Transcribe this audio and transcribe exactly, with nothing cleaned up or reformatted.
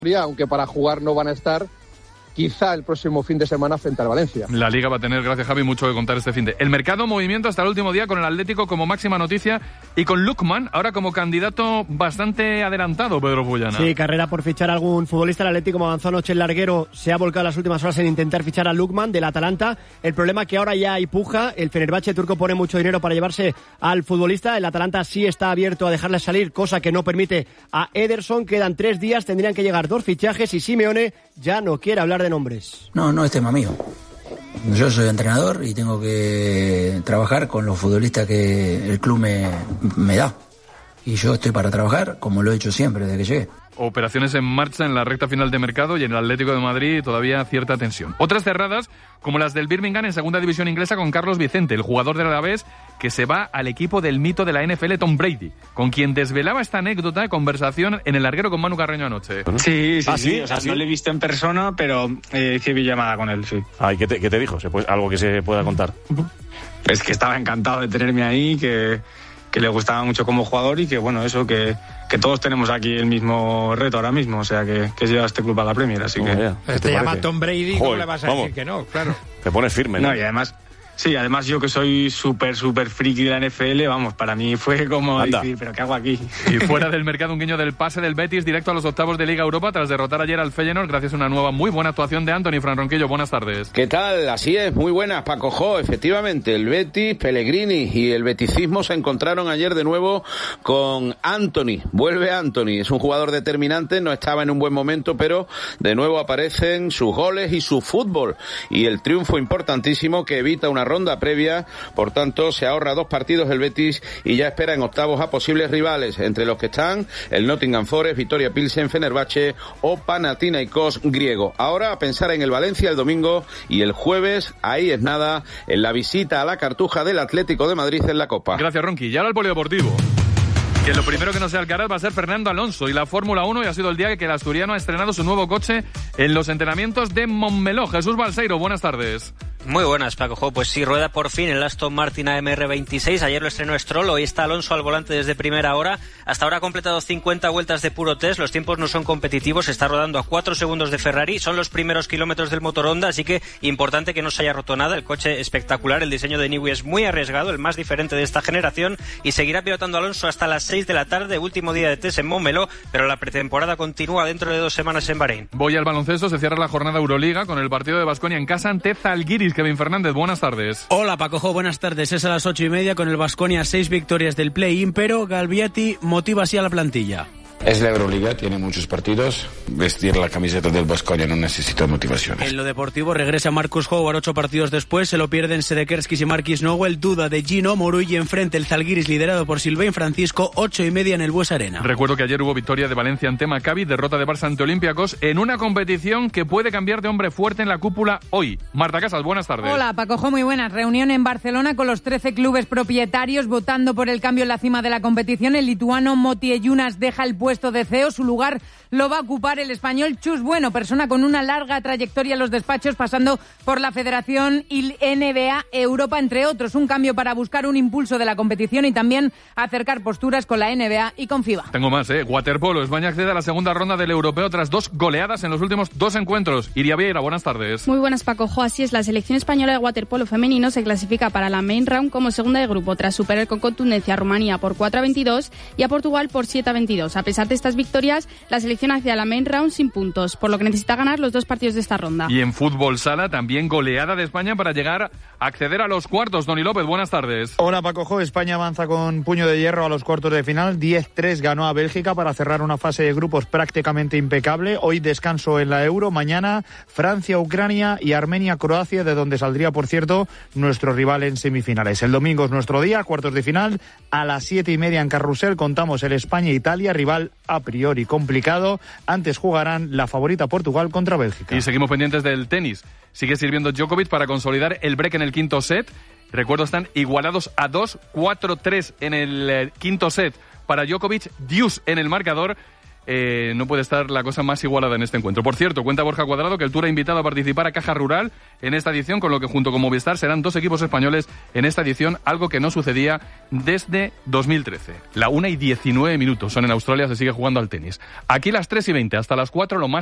aunque para jugar no van a estar, quizá el próximo fin de semana frente al Valencia. La Liga va a tener, gracias Javi, mucho que contar este fin de... El mercado movimiento hasta el último día con el Atlético como máxima noticia y con Lookman ahora como candidato bastante adelantado, Pedro Fullana. Sí, carrera por fichar a algún futbolista. El Atlético, como avanzó anoche el larguero, se ha volcado las últimas horas en intentar fichar a Lookman del Atalanta. El problema es que ahora ya hay puja. El Fenerbahce turco pone mucho dinero para llevarse al futbolista. El Atalanta sí está abierto a dejarle salir, cosa que no permite a Ederson. Quedan tres días, tendrían que llegar dos fichajes y Simeone ya no quiere hablar de nombres. No, no es tema mío. Yo soy entrenador y tengo que trabajar con los futbolistas que el club me, me da. Y yo estoy para trabajar como lo he hecho siempre desde que llegué. Operaciones en marcha en la recta final de mercado y en el Atlético de Madrid todavía cierta tensión. Otras cerradas, como las del Birmingham en segunda división inglesa con Carlos Vicente, el jugador del Alavés que se va al equipo del mito de la N F L Tom Brady, con quien desvelaba esta anécdota de conversación en el larguero con Manu Carreño anoche. Sí, sí, ¿Ah, sí. sí? O sea, ¿Ah, sí? no le he visto en persona, pero eh, hice llamada con él, sí. Ay, ¿qué te, qué te dijo? ¿Se puede, algo que se pueda contar? Es que estaba encantado de tenerme ahí, que... que le gustaba mucho como jugador y que, bueno, eso, que, que todos tenemos aquí el mismo reto ahora mismo, o sea, que, que lleva este club a la Premier, así oh, que... Yeah. Te, te llama Tom Brady, ¿cómo Joder, le vas a vamos. decir que no? Claro. Te pones firme, ¿no? No, y además... Sí, además yo que soy súper, súper friki de la N F L, vamos, para mí fue como Anda. decir, ¿pero qué hago aquí? Y fuera del mercado, un guiño del pase del Betis directo a los octavos de Liga Europa tras derrotar ayer al Feyenoord gracias a una nueva muy buena actuación de Anthony. Fran Ronquillo, buenas tardes. ¿Qué tal? Así es, muy buenas, Paco Jo, efectivamente, el Betis, Pellegrini y el beticismo se encontraron ayer de nuevo con Anthony. Vuelve Anthony, es un jugador determinante, no estaba en un buen momento, pero de nuevo aparecen sus goles y su fútbol. Y el triunfo importantísimo que evita una ronda previa. Por tanto, se ahorra dos partidos el Betis y ya espera en octavos a posibles rivales, entre los que están el Nottingham Forest, Victoria Pilsen, Fenerbahce o Panathinaikos griego. Ahora a pensar en el Valencia el domingo y el jueves, ahí es nada, en la visita a la Cartuja del Atlético de Madrid en la Copa. Gracias, Ronqui. Y ahora el polideportivo. Que lo primero que no sea Alcaraz va a ser Fernando Alonso y la Fórmula uno, y ha sido el día que el asturiano ha estrenado su nuevo coche en los entrenamientos de Montmeló. Jesús Balseiro, buenas tardes. Muy buenas, Paco Jo. Pues sí, rueda por fin el Aston Martin A M R veintiséis. Ayer lo estrenó Stroll, hoy está Alonso al volante desde primera hora. Hasta ahora ha completado cincuenta vueltas de puro test. Los tiempos no son competitivos, está rodando a cuatro segundos de Ferrari. Son los primeros kilómetros del motor Honda, así que importante que no se haya roto nada. El coche espectacular, el diseño de Newey es muy arriesgado, el más diferente de esta generación, y seguirá pilotando Alonso hasta las seis de la tarde, último día de test en Montmeló, pero la pretemporada continúa dentro de dos semanas en Bahrein. Voy al baloncesto, se cierra la jornada Euroliga con el partido de Baskonia en casa ante Zalgiris. Kevin Fernández, buenas tardes. Hola Paco Jo, buenas tardes. Es a las ocho y media con el Baskonia, seis victorias del play-in, pero Galbiati motiva así a la plantilla. Es la Euroliga, tiene muchos partidos. Vestir la camiseta del Baskonia no necesita motivaciones. En lo deportivo regresa Marcus Howard ocho partidos después. Se lo pierden Sedekerskis y Marquis Nowell. Duda de Gino Moruy, enfrente el Zalgiris liderado por Sylvain Francisco. Ocho y media en el Bues Arena. Recuerdo que ayer hubo victoria de Valencia ante Maccabi, derrota de Barça ante Olympiacos en una competición que puede cambiar de hombre fuerte en la cúpula hoy. Marta Casas, buenas tardes. Hola Paco Jo, muy buenas. Reunión en Barcelona con los trece clubes propietarios votando por el cambio en la cima de la competición. El lituano Motie Yunas deja el puesto de C E O. Su lugar lo va a ocupar el español Chus Bueno, persona con una larga trayectoria en los despachos, pasando por la Federación y N B A Europa, entre otros. Un cambio para buscar un impulso de la competición y también acercar posturas con la N B A y con FIBA. Tengo más, ¿eh? Waterpolo. España accede a la segunda ronda del europeo tras dos goleadas en los últimos dos encuentros. Iria Vieira, buenas tardes. Muy buenas, Paco Jo. Así es, la selección española de waterpolo femenino se clasifica para la main round como segunda de grupo, tras superar con contundencia a Rumanía por cuatro a veintidós y a Portugal por siete a veintidós. A pesar de estas victorias, la selección accede a la main round sin puntos, por lo que necesita ganar los dos partidos de esta ronda. Y en fútbol sala, también goleada de España para llegar a acceder a los cuartos. Doni López, buenas tardes. Hola Paco Jo, España avanza con puño de hierro a los cuartos de final. diez tres ganó a Bélgica para cerrar una fase de grupos prácticamente impecable. Hoy descanso en la Euro, mañana Francia, Ucrania y Armenia, Croacia, de donde saldría, por cierto, nuestro rival en semifinales. El domingo es nuestro día, cuartos de final, a las siete y media en Carrusel contamos el España-Italia, rival a priori complicado. Antes jugarán la favorita Portugal contra Bélgica. Y seguimos pendientes del tenis. Sigue sirviendo Djokovic para consolidar el break en el quinto set. Recuerdo, están igualados a dos, cuatro tres en el eh, quinto set para Djokovic, deuce en el marcador. eh, no puede estar la cosa más igualada en este encuentro. Por cierto, cuenta Borja Cuadrado que el Tour ha invitado a participar a Caja Rural en esta edición, con lo que junto con Movistar serán dos equipos españoles en esta edición, algo que no sucedía desde dos mil trece. La una y diecinueve minutos son en Australia, se sigue jugando al tenis. Aquí las tres y veinte, hasta las cuatro, lo más